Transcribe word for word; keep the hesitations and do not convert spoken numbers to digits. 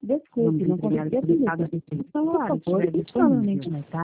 Desculpe, não consegui atender. Por favor, espere novamente mais tarde.